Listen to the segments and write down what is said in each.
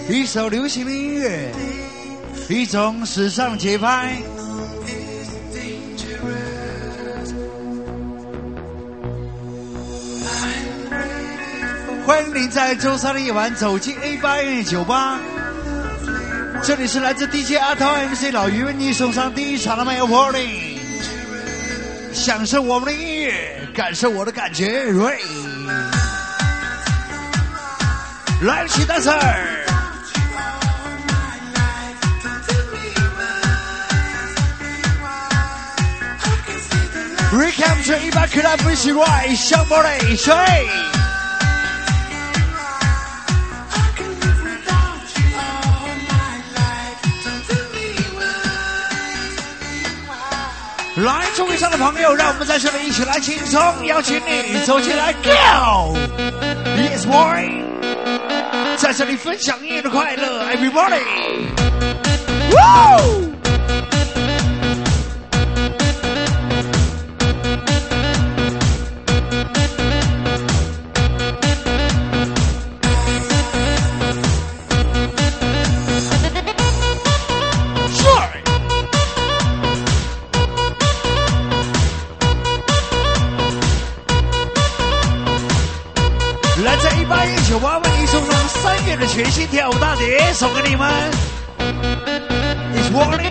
一首流行的音乐，一种时尚节拍。欢迎您在周三的夜晚走进 A8 音乐酒吧，这里是来自 DJ 阿涛 MC 老于为你送上第一场的漫游 Party， 享受我们的音乐，感受我的感觉。来起单词 Recapture 100 Club Music Right 香波雷水来，座位上的朋友，让我们在这里一起来轻松，邀请你走进来 ，Go Yes Boy， 在这里分享音乐的快乐 ，Everybody， Woo！来自180音酒吧为你送上3月的全新跳舞大碟，送给你们。It's warning。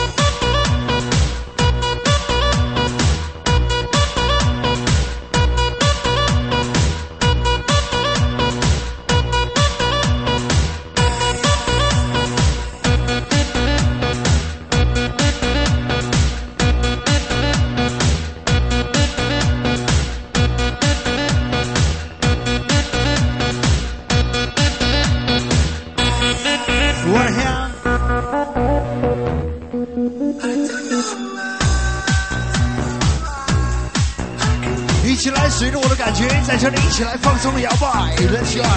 一起来随着我的感觉，在这里一起来放松的摇摆 ，Let's go！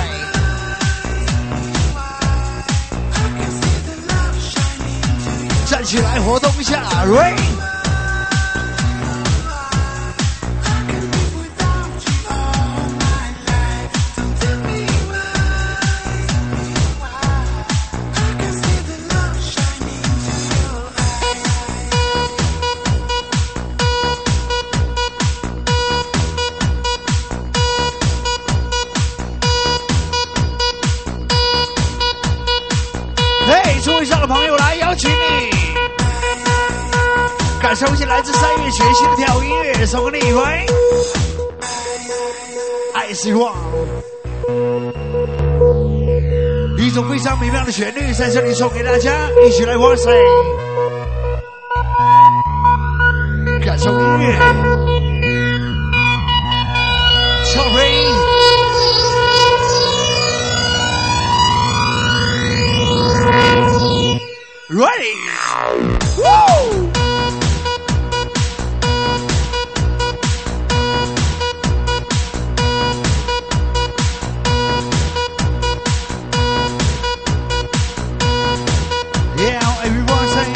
站起来活动一下 ，Rain！ 座位上的朋友来邀请你，感受一下来自3月全新的跳舞音乐，送给你一回。爱希望，一种非常美妙的旋律在这里送给大家，一起来哇塞，感受音乐。Sorry。Ready! Woo! Yeah, everyone say.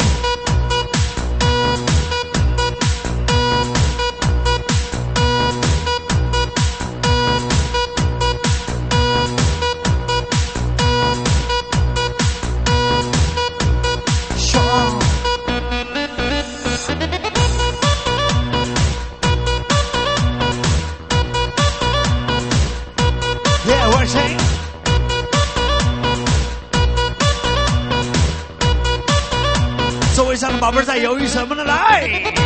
Yeah, 座位上的宝贝在犹豫什么呢？来！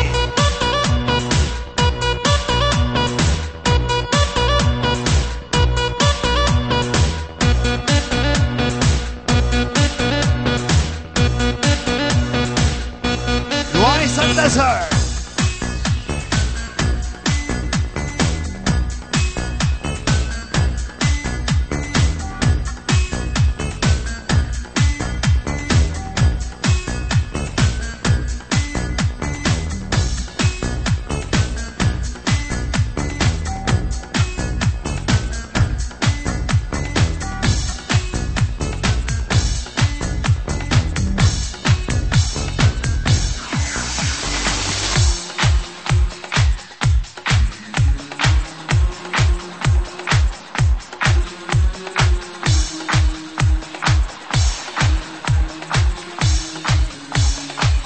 来，3个单词。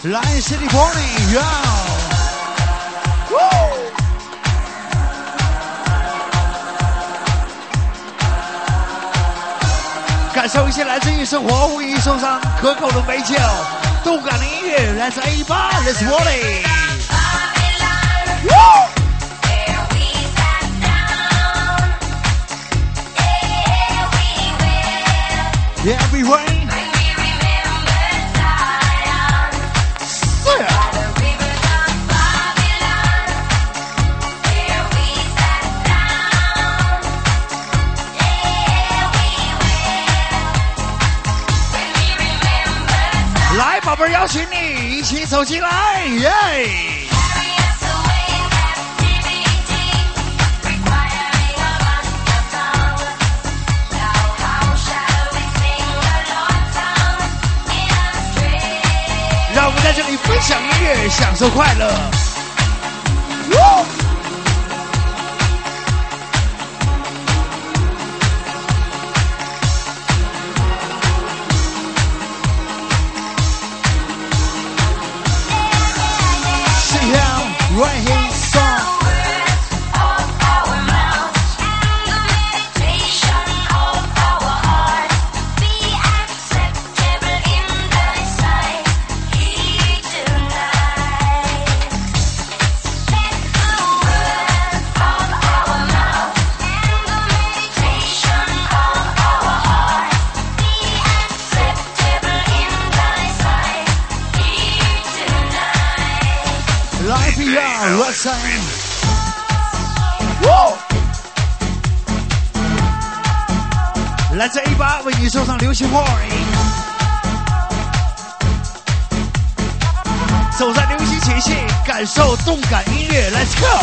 Lion City Morning， 哟！感受一些来自于生活无意送上可口的美酒，动感的音乐来自 A8，Let's Party！ Everywhere. Lại 宝贝儿，邀请你一起走进来，耶！让我们在这里分享音乐，享受快乐。Right here, song. Of our mouths and the meditation of our heart be acceptable in thy sight here tonight. Let the words of our mouths and the meditation of our heart be acceptable in thy sight here tonight. Live here.Let's sing. Woo! 来自 A8 为你送上流行 Party， 走在流行前线，感受动感音乐 ，Let's go！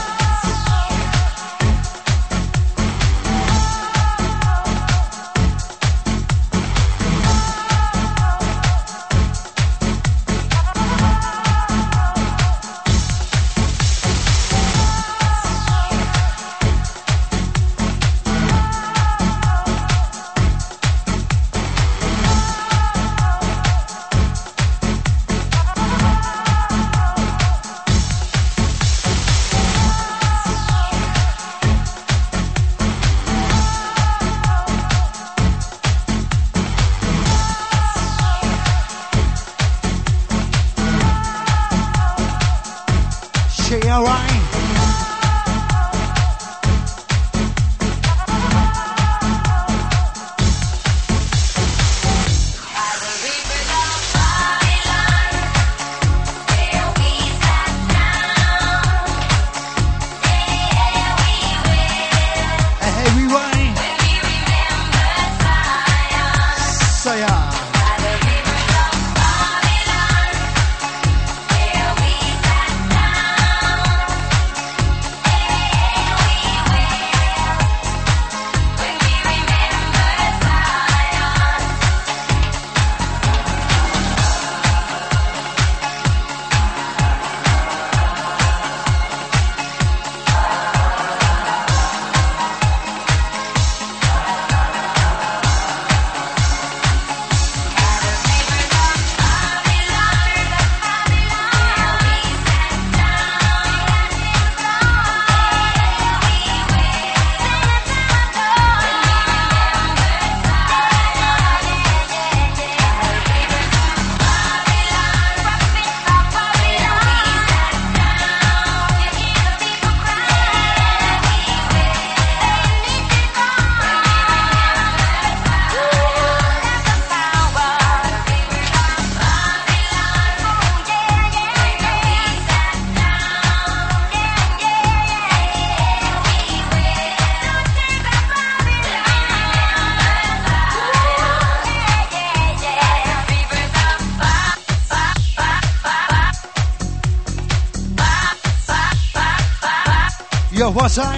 有花塞，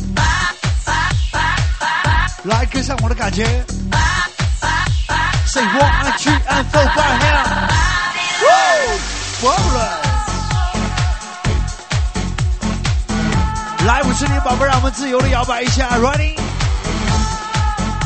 来跟上我的感觉。Say 1 2 and 4 5 now， Woo， 来，50年宝贝，让我们自由的摇摆一下 ，Ready？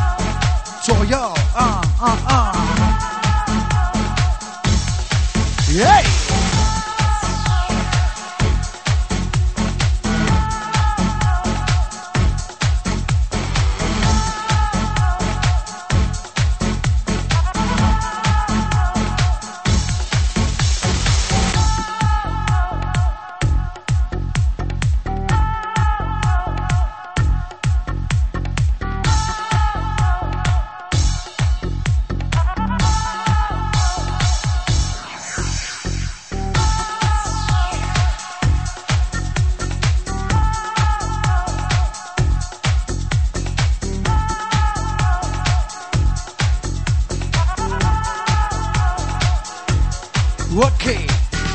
左右， 耶！Okay.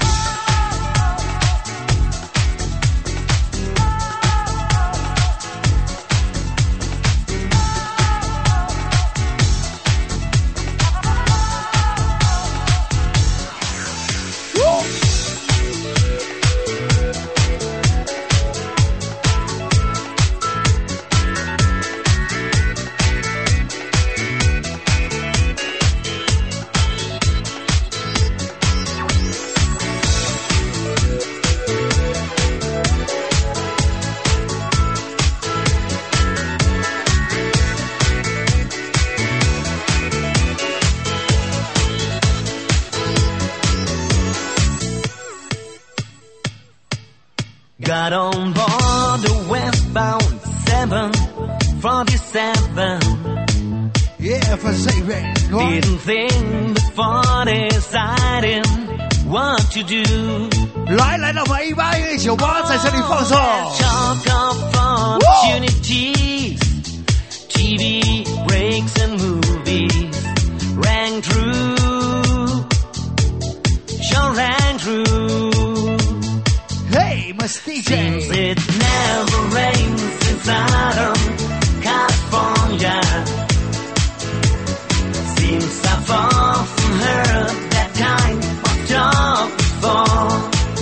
Got on board the westbound 747. Yeah, for saving. Didn't think before deciding what to do. 来到我们18音乐酒吧，在这里放送。 Talk of opportunities, TV breaks and movies rang true, sure rang true. Hey, Mr. DJ. Seems it never rains in Southern California. Seems I've often heard that kind of talk before.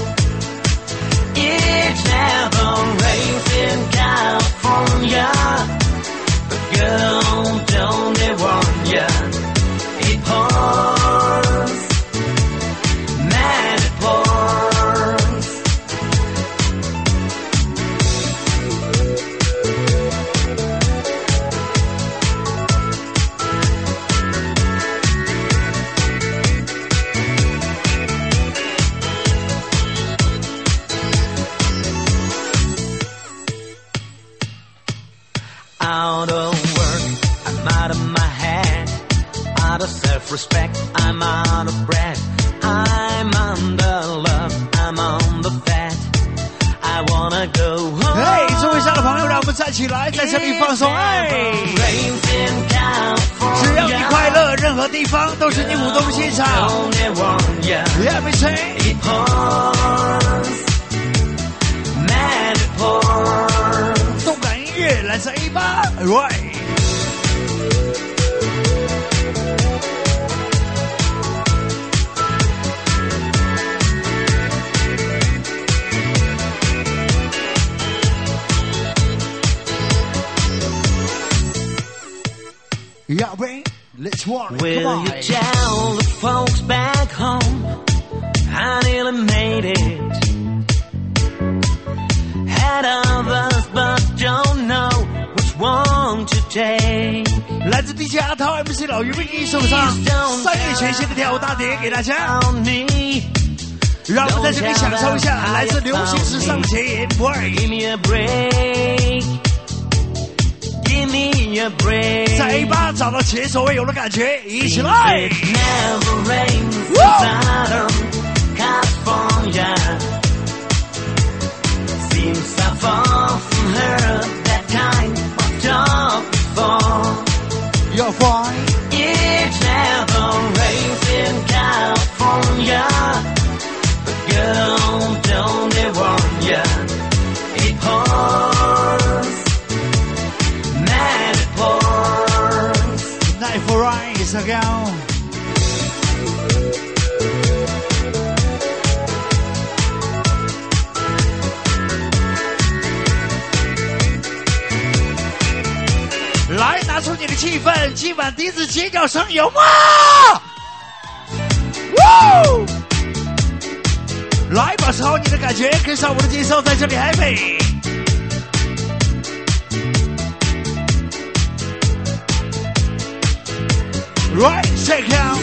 It never rains in California, but girl, don't they warn ya? It pours, man, it pours. Out of work, I'm out of my head. Out of self-respect, I'm out of breath. I'm under love, I'm on the fat. I wanna go home. 嘿，诸位亲爱的朋友，让我们站起来，在这里放松。哎， Rains in California. 只要你快乐，任何地方都是你舞动的现场。 Don't they warn ya? Yeah, me say. It pours, man, it pours. 动感音乐来自 A8 ，Right。Yeah, baby, let's walk. Will Come on. you tell the folks back home I nearly made it? Had others but don't know which one to take. 来自 DJ 阿涛 MC 老于为你送上3月全新的跳舞大碟给大家， On me, 让我们在这里享受一下来自流行时尚的前沿。Break， give me a break, give me a break. 在 A8 找到前所未有的感觉，一起来 It never rains in Southern California. Seems I've often heard that kind of talk before. You're fine. It never rains in California, but girl, don't they warn ya? It pours, man, it pours. Night for Rise again. 来，拿出你的气氛，今晚笛子尖叫声有吗？Woo！ 来保持好你的感觉，跟上我的节奏，在这里 happy。Right, check out.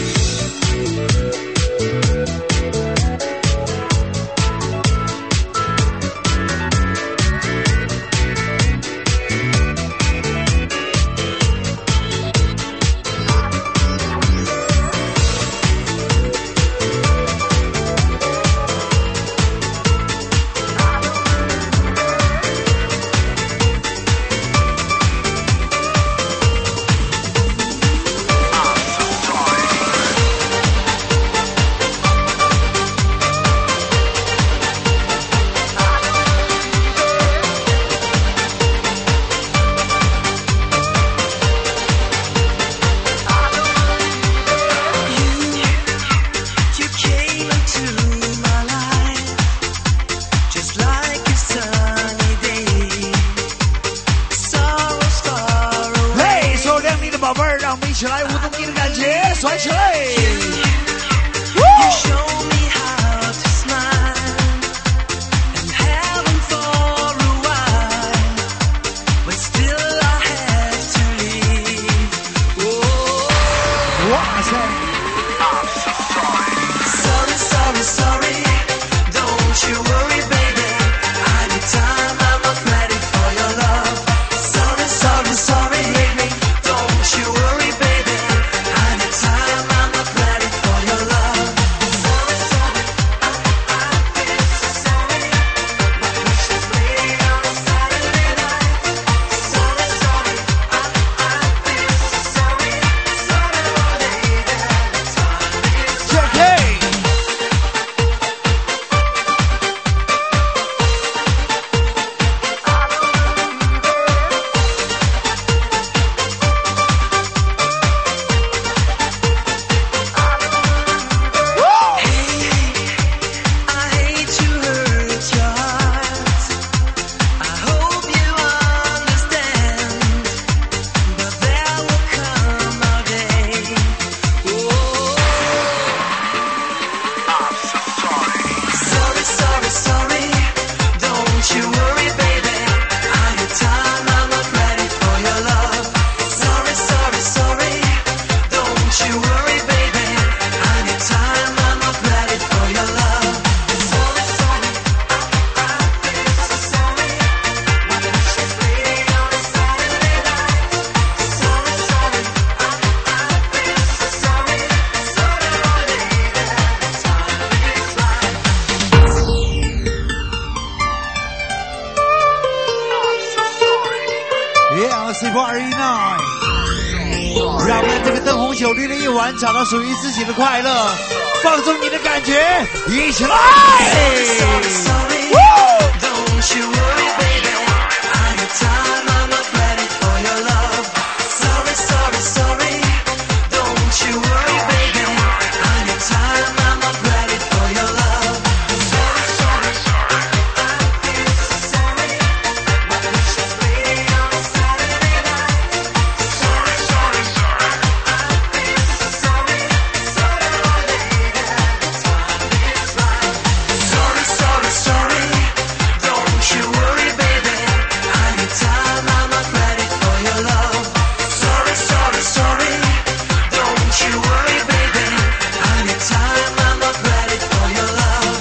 You came into my life just like a sunny day. Sorrows far away. 嘿，所有靓丽的宝贝儿，让我们一起来舞动你的感觉，甩起来！ You show me how to smile and heaven for a while, but still I had to leave. Oh, 哇塞！ sorry, sorry, sorry. Don't you worry, baby. Anytime I'm not ready for your love. Sorry, sorry, sorry. Don't you worry, baby. Anytime I'm not ready for your love. Sorry, sorry, I feel so sorry. My precious lady on a Saturday night. Sorry, sorry, I feel so sorry. Sorry, lady, that time is Check it！ I hate to hurt your heart. I hope you understand. But there will come a day. Sorry, sorry, sorry. Don't you worry, baby. Anytime I'm not ready for your love. Sorry, sorry, sorry. Don't you worry, baby. Anytime I'm not ready for your love. Sorry, sorry, I feel so sorry. My precious lady on a Saturday night. Sorry, sorry, I feel so sorry. Sorry, lady, that time is right. Yeah, Super 219，让我们这个灯红酒绿的夜晚找到属于自己的快乐，放纵你的感觉，一起来！ Sorry, don't you worry, baby. Anytime I'm not ready for your love. Sorry, sorry, sorry. Don't you worry, baby. Anytime I'm not ready for your love. Sorry, sorry, I feel so sorry. My precious lady on a Saturday night. Sorry, sorry, I feel so sorry. Sorry, lady, that time is right. Sorry, sorry, sorry. Don't you worry, baby. Anytime I'm not ready for your love. Sorry, sorry, sorry. Don't you worry, baby. Anytime I'm not ready for your love.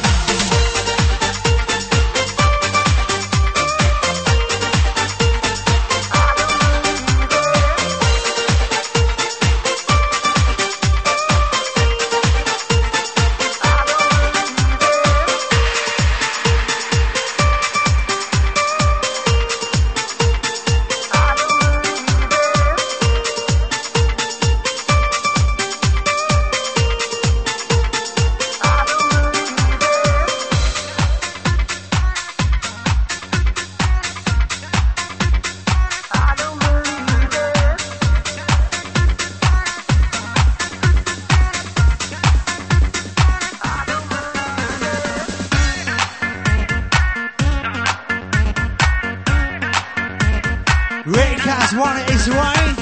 Raycast One is right，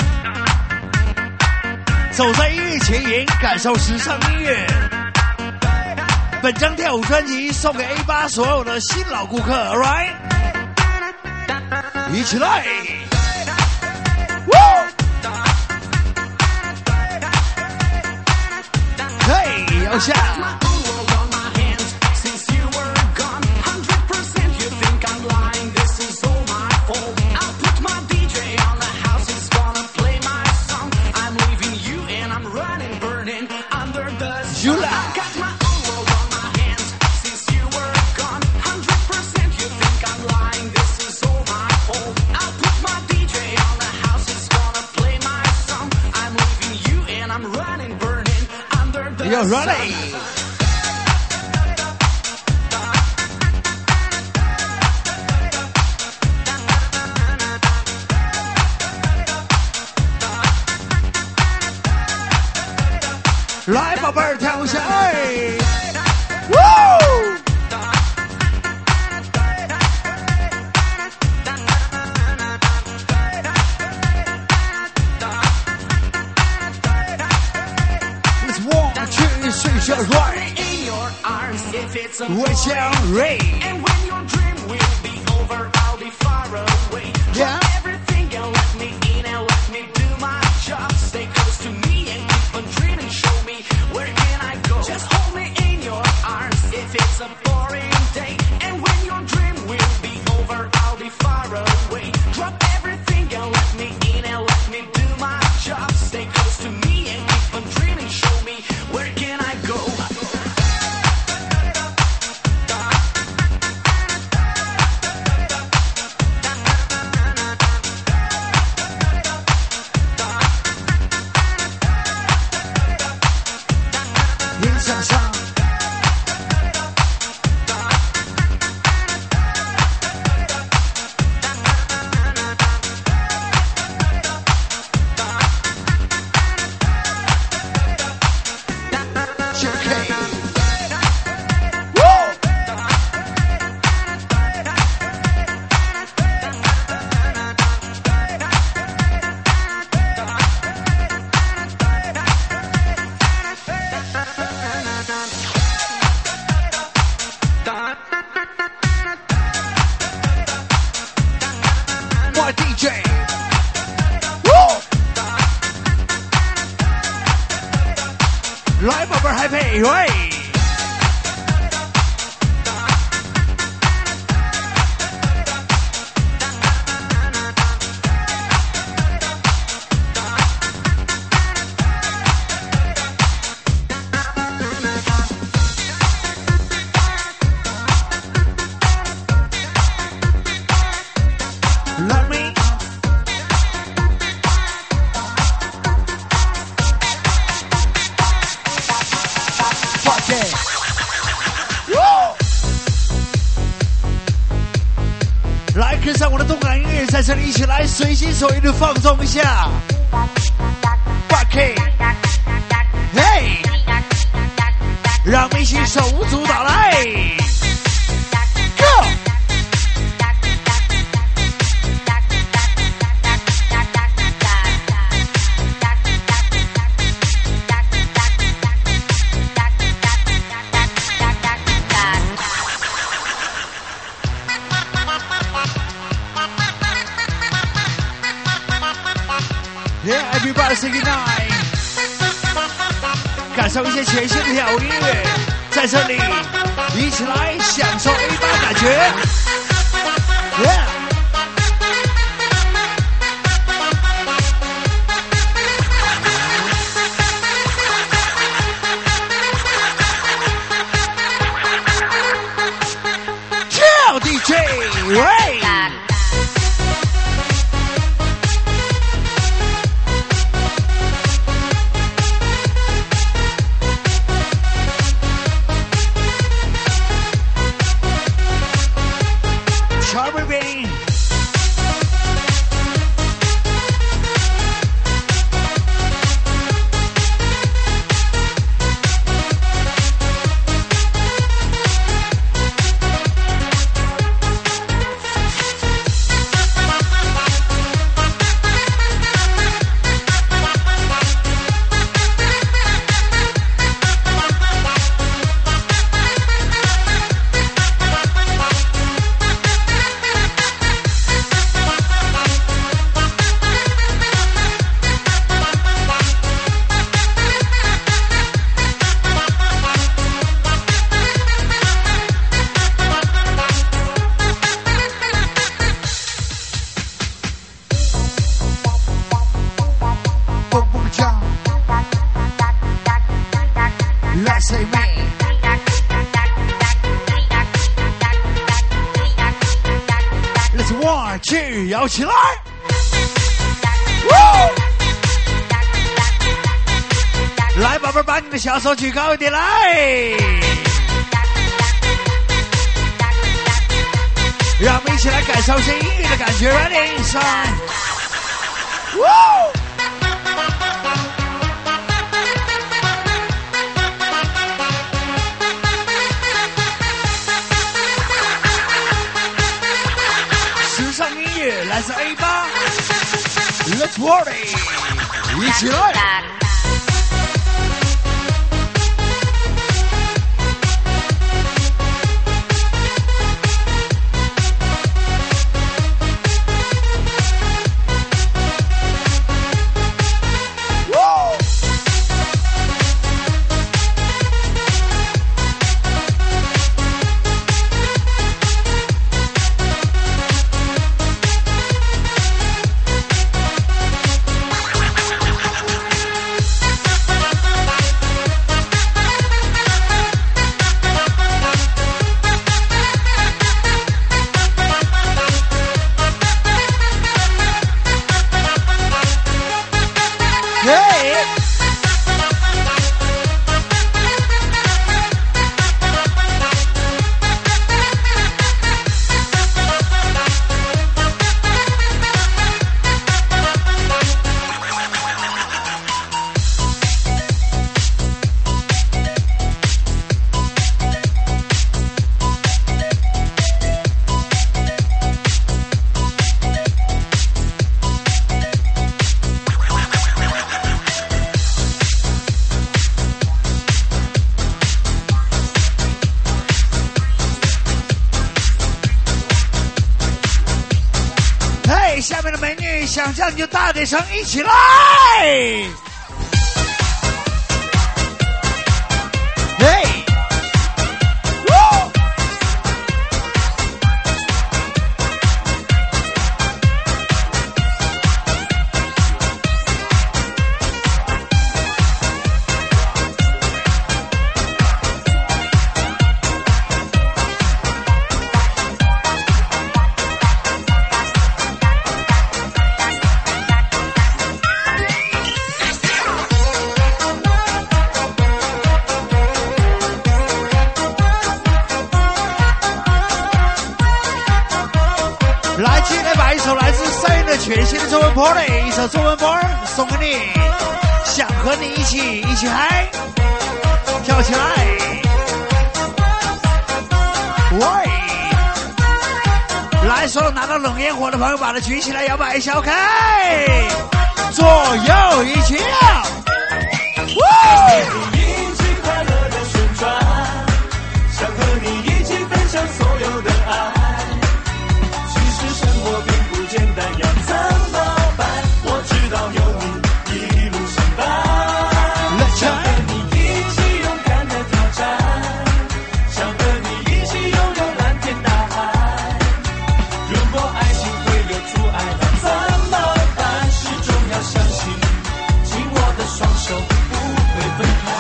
走在音乐前沿，感受时尚音乐。 本张跳舞专辑送给 A8 所有的新老顾客 ，right？ 一起来！嘿，摇下！You're ready. Live 宝贝儿跳下来 ，Woo！ Let's walk to switch your right. What's your rate? And when your dream will be over, I'll be far away. Yeah. Drop everything and let me in and let me do my job. Stay close to me and keep on dreaming. Show me where can I go. Just hold me in your arms if it's a boring day. And when your dream will be over, I'll be far away. Drop everything and let me in and let me do my job. Stay close to me and keep on dreaming. Show me where can I go. DJ， 来宝贝儿还配喂。Let me fuck it. Woo! 来，跟上我的动感音乐，在这里一起来随心所欲的放纵一下。Fuck it， 嘿，让我们一起手舞足蹈来。Go！Yeah, everybody say goodnight。感受一些全新的跳舞音乐，在这里一起来享受 A8 感觉。Yeah。跳 DJ， 喂。Charlie Bean。 Let's one two， 摇起来！来，宝贝儿，把你的小手举高一点来。让我们一起来感受一下音乐的感觉 ，Ready， 上。时尚音乐来自 A8，Let's Party， 一起来。下面的美女，想叫你就大点声，一起来！嘿！全新的中文歌嘞，一首中文歌送给你，想和你一起嗨，跳起来！喂，来，所有拿到冷烟火的朋友，把它举起来，摇摆小开，左右一起跳。 一起快乐的旋转，想和你一起分享所有的爱。其实生活并不简单，要怎么办？我知道有你一路相伴，想和你一起勇敢的挑战，想和你一起拥有蓝天大海。如果爱情会有阻碍，那怎么办？始终要相信，紧握的双手不会分开。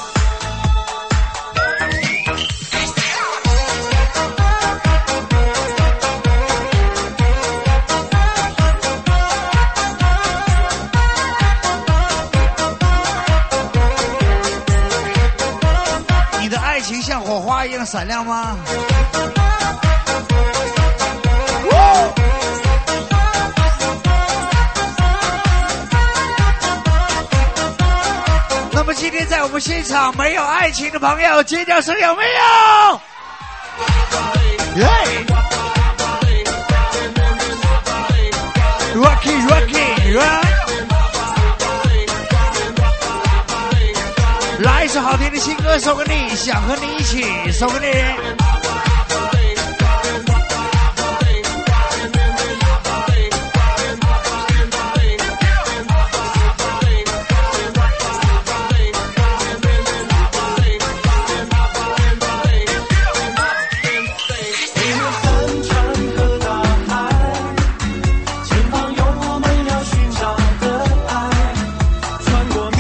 你的爱情像火花一样闪亮吗？那么今天在我们现场没有爱情的朋友，尖叫声有没有？耶 ！Rocky， 来一首好听的新歌送给你，想和你一起送给你。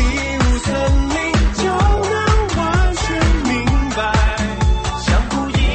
相互依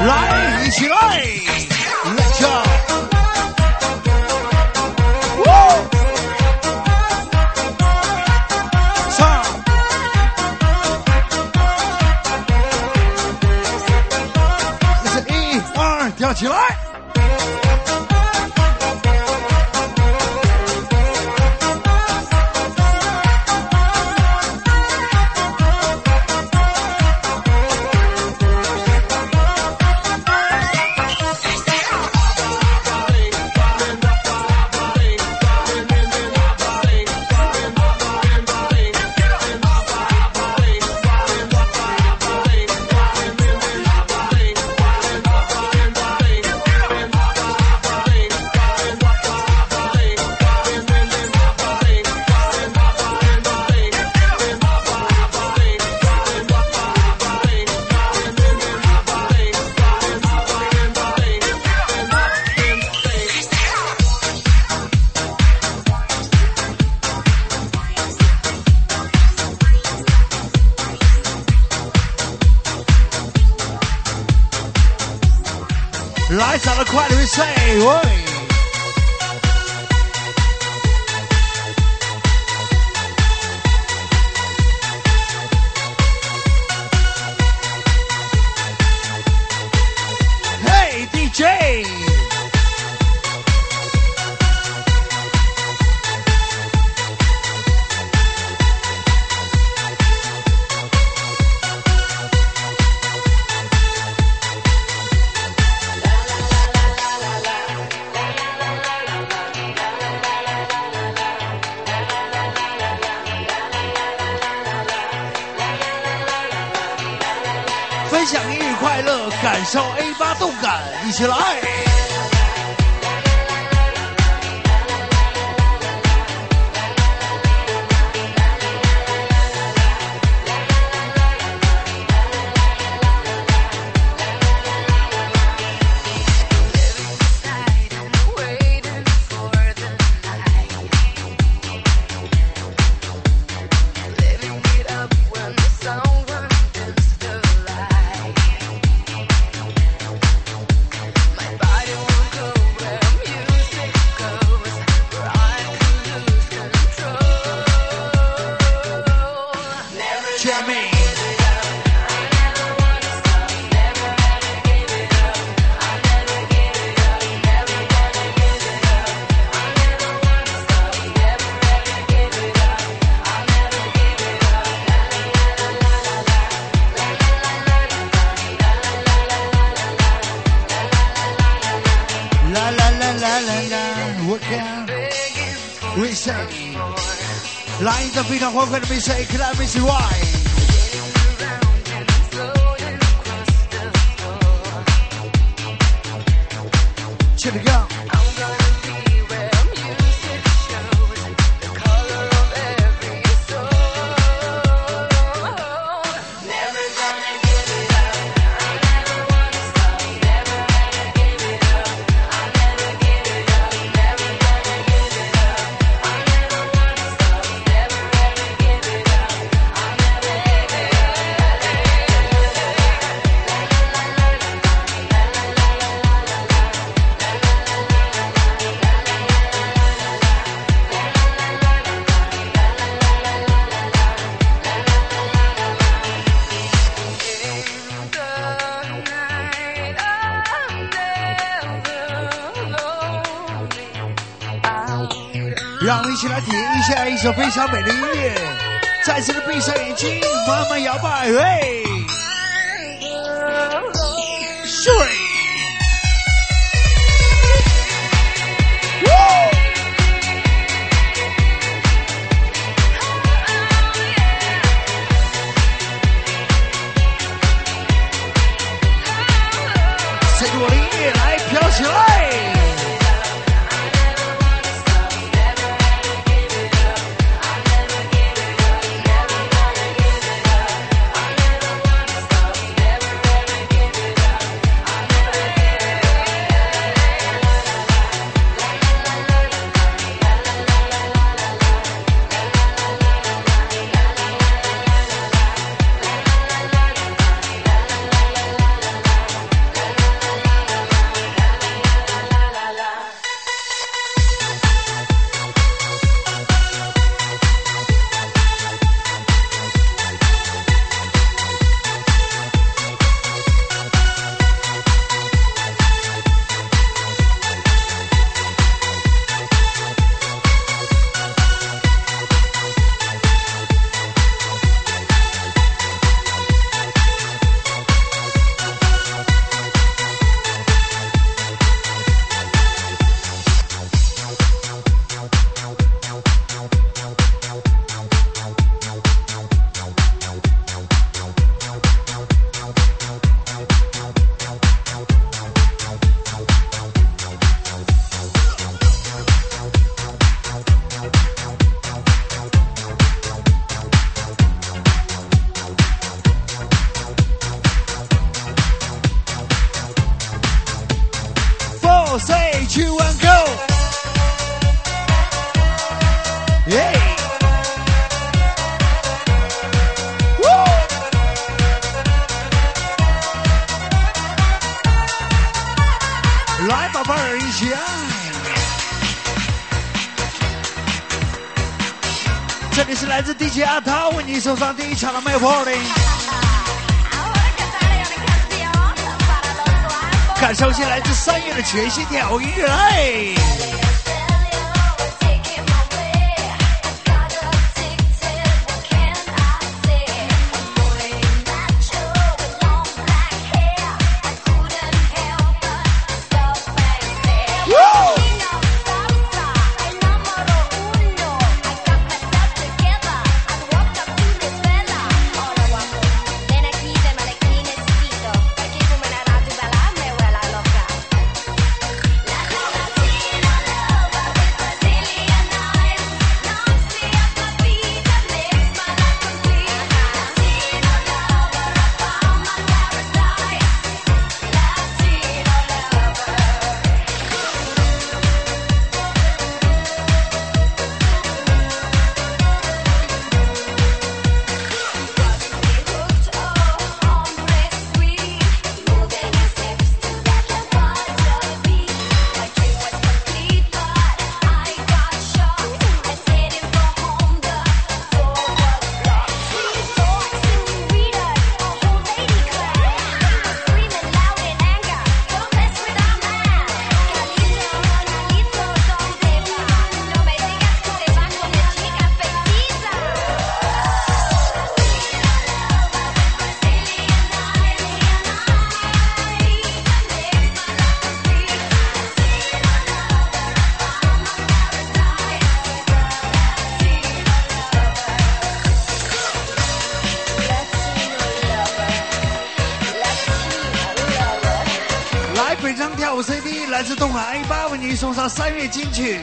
来，一起来 ，Let's go！ 上，这是1、2，跳起来。来，长得快的会 say 喂。Hey DJ。分享音乐快乐，感受 A8 动感，一起来！来一个非常欢快的比赛 ，Club Miss Y。Check it out。让我们一起来体验一下一首非常美的音乐，再次的闭上眼睛，慢慢摇摆，喂，睡。随着我的音乐来飘起来。 2, 1, go! Hey! Woo! 来，宝贝儿，一起爱！这里是来自 DJ 阿涛为你送上第一场的 My Party， 感受一下来自3月的全新跳舞音乐来。北张跳舞 CD 来自东海 A8 为你送上3月金曲，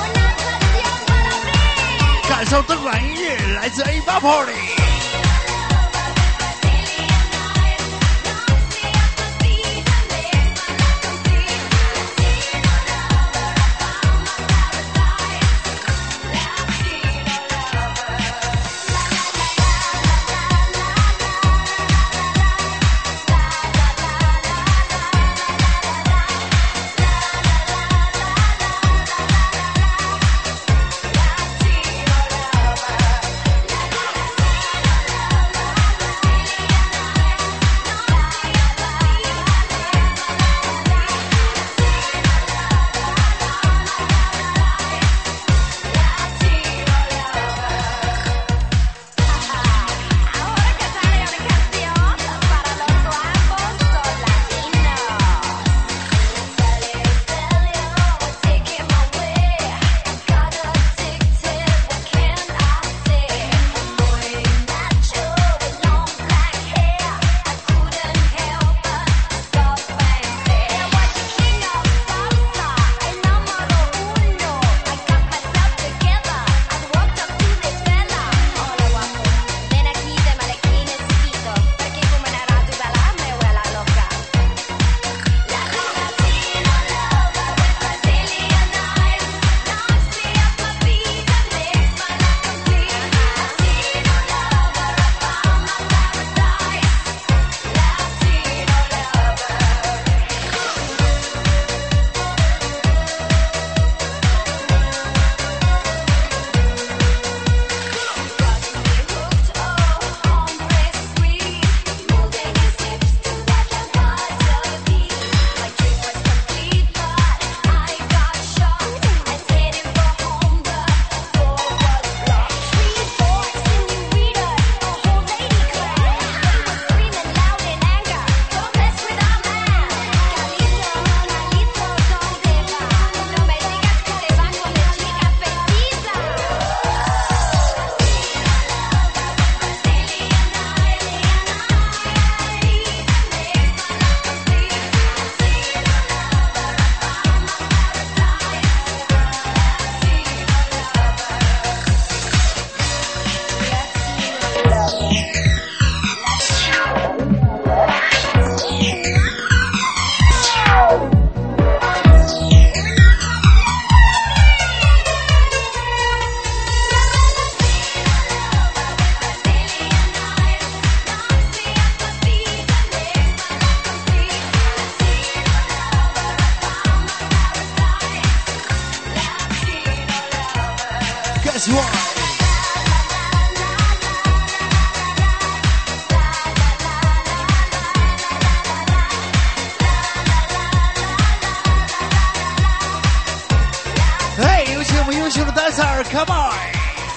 感受东莞音乐来自 A8 Party。 That's right.嘿，有请我们优秀的dancer，Come on！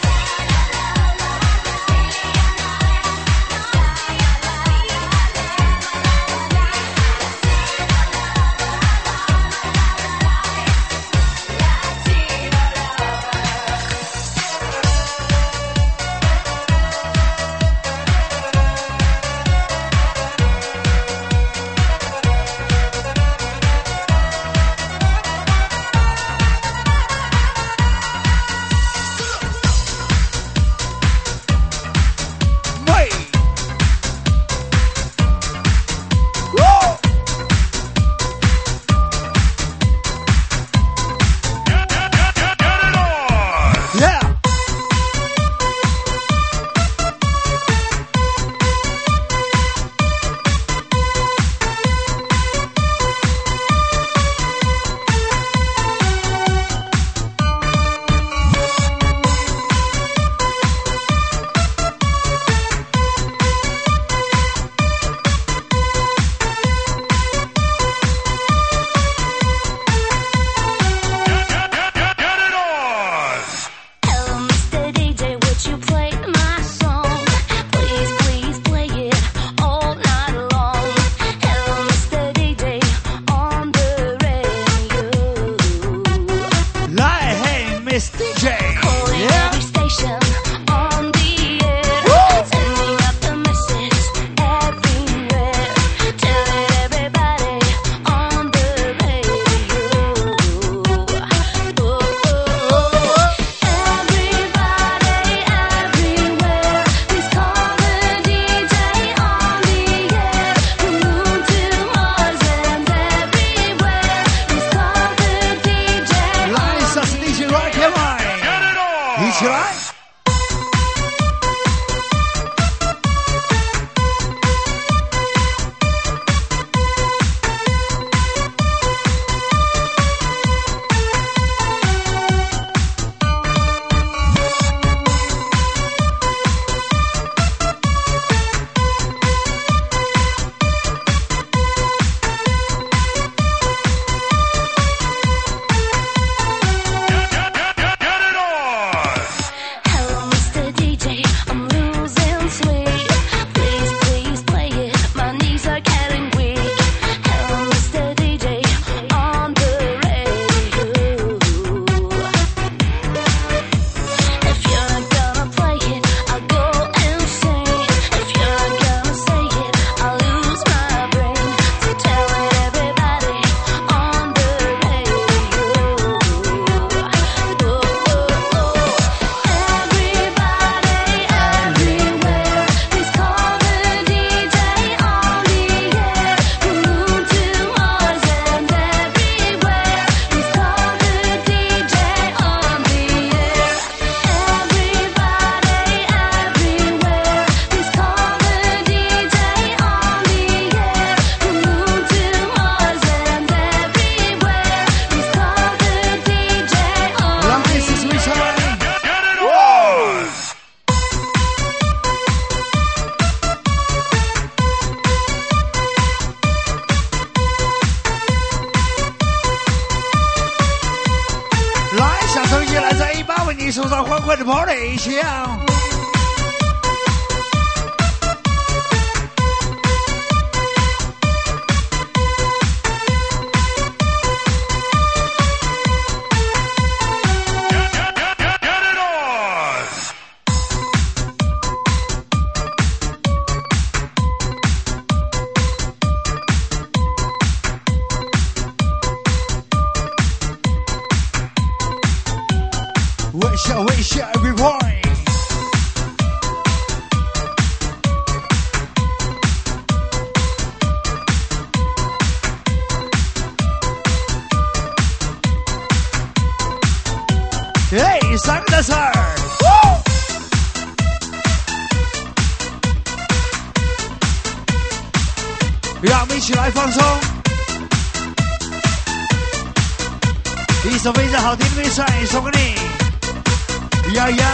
手上欢快的跑雷枪。微笑 every point。哎，三个事儿。让我们一起来放松。一首非常好听的美声送给你。 呀呀！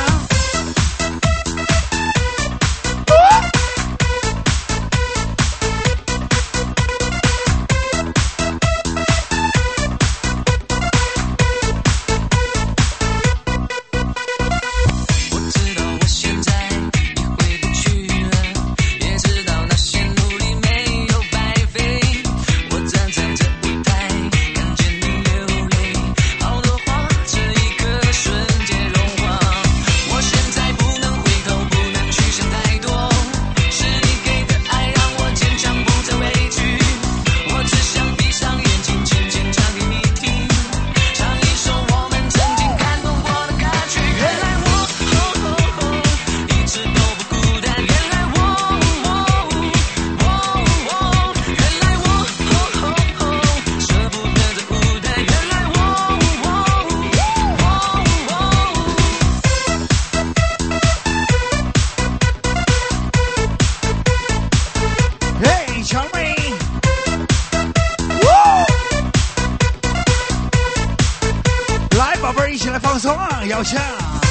我知道我现在已回不去了，也知道那些努力没有白费。我站在这舞台，看见你流泪，好多话这一刻瞬间融化。我现在不能回头，不能去想太多，是你给的爱让我坚强，不再畏惧。我只想闭上眼睛，轻轻唱给你听，唱一首我们曾经感动过的歌曲。原来我一直都不孤单，原来我原来我舍不得这孤单，原来我嘿，小妹，来，宝贝儿，一起来放松啊，摇下。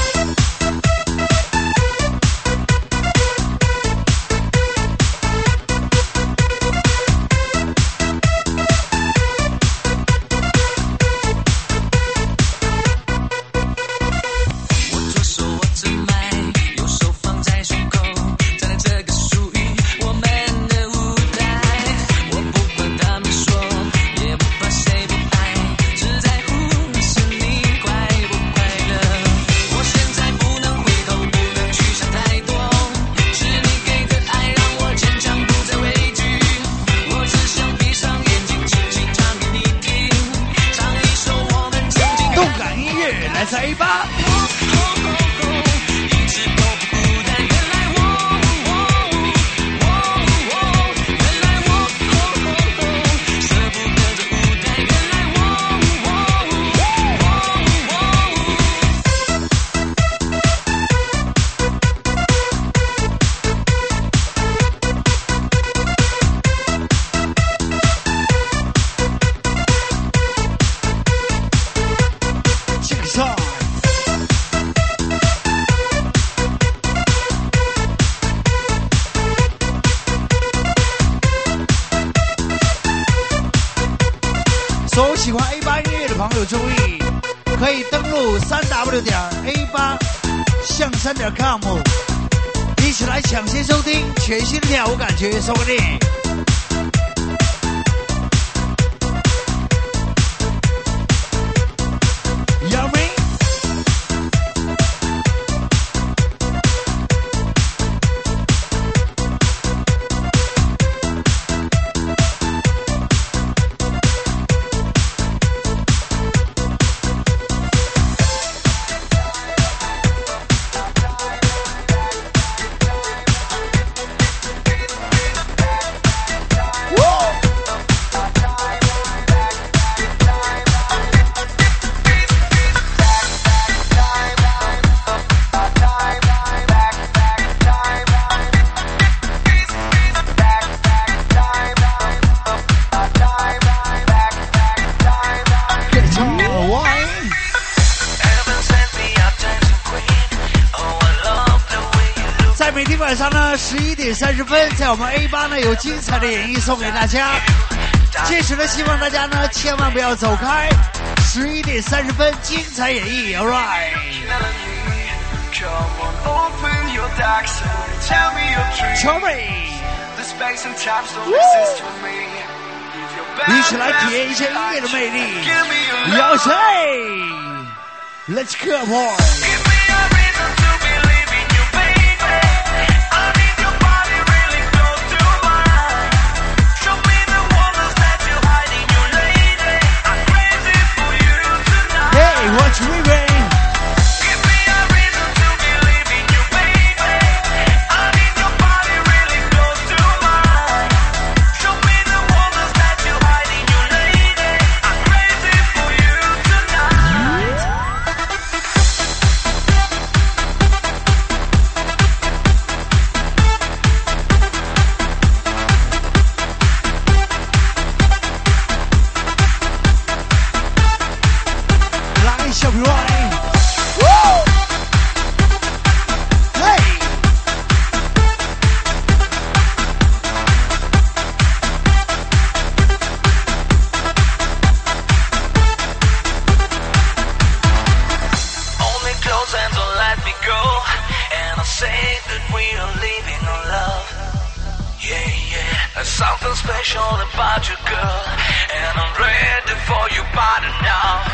我左手握着麦，右手放在胸口，站在这个属于我们的舞台。我不管他们说，也不怕谁不爱，只在乎是你快不快乐。我现在不能回头，不能去想太多，是你给的爱让我坚强，不再畏惧。我只想闭上眼睛，轻轻唱给你听，唱一首我们曾经动感音乐来自 A8。 一直都不孤单，原来我原来我舍不得这孤单，原来我这个上。所有喜欢 A8 音乐的朋友注意，可以登录3w.a8象山.com， 一起来抢先收听全新的跳舞感觉，送给你。姚明。在每天晚上呢11点30分，在我们 A8呢有精彩的演绎送给大家。届时呢，希望大家呢千万不要走开。11点30分，精彩演绎 ，All right。 Come on, open your dark side, tell me your dreams. 乔美， The space and time don't exist for me. If you're bad, 一起来体验一下音乐的魅力。 give me your 要 love. 谁 ？Let's go, boy。 Give me a reason to believe in you, baby. I need your body really close to mine. Show me the wonders that you hide in your lady. I'm crazy for you tonight. Hey, what's moving? Give me a reason to believe in you, baby. I need your body really close to mine. Show me the wonders that you hide in your lady. I'm crazy for you tonight.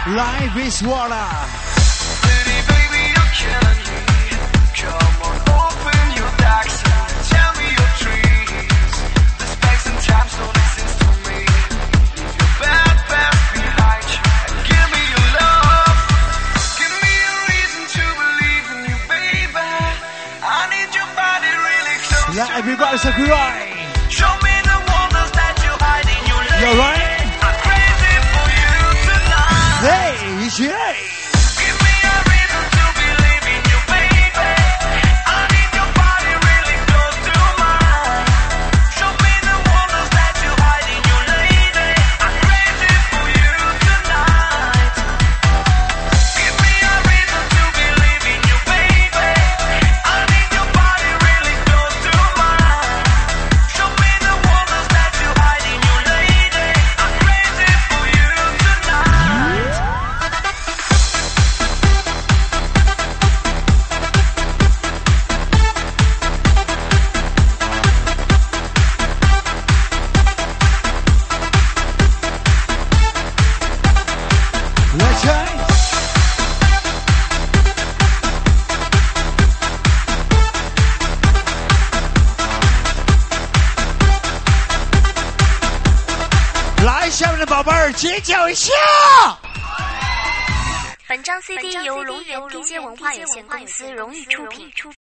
Life is water. Pretty baby, you're killing me. Come on, open your dark side. Tell me your dreams. The space and time don't exist to me. Leave your bad past behind you and give me your love. Give me a reason to believe in you, baby. I need your body really close Let to everybody say mine. goodbye. Show me the wonders that you hide in your lady. You're right. I'm crazy for you tonight. Hey, yeah. Give me a reason to believe in you, baby. I need your body really close to mine. Show me the wonders that you hide in your lady. I'm crazy for you tonight. Give me a reason to believe in you, baby. I need your body really close to mine. Show me the wonders that you hide in your lady. I'm crazy for you tonight. Let's try.来，下面的宝贝儿尖叫一下！ 本张 CD 由龙源 DJ 文化有限公司荣誉出品。